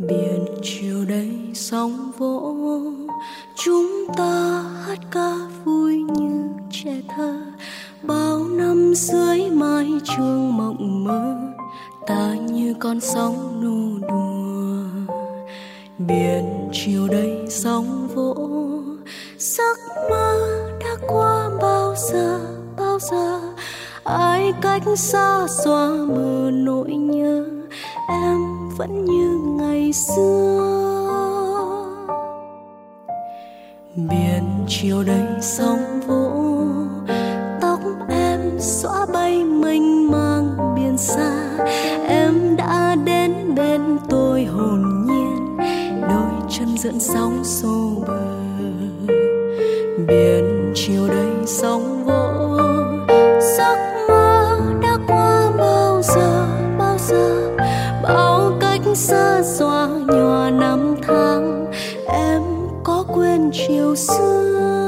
Biển chiều đây sóng vỗ, chúng ta hát ca vui như trẻ thơ. Bao năm dưới mái trường mộng mơ, ta như con sóng nô đùa. Biển chiều đây sóng vỗ, giấc mơ đã qua bao giờ bao giờ. Ai cách xa xóa mờ nỗi nhớ, em vẫn như ngày xưa. Biển chiều đây sóng vỗ, tóc em xõa bay mênh mang biển xa. Em đã đến bên tôi hồn nhiên, đôi chân dẫn sóng xô bờ. Biển chiều đây sóng vỗ, giấc mơ đã qua bao giờ bao giờ. Bao cách xa xóa nhòa năm tháng, em có quên chiều xưa.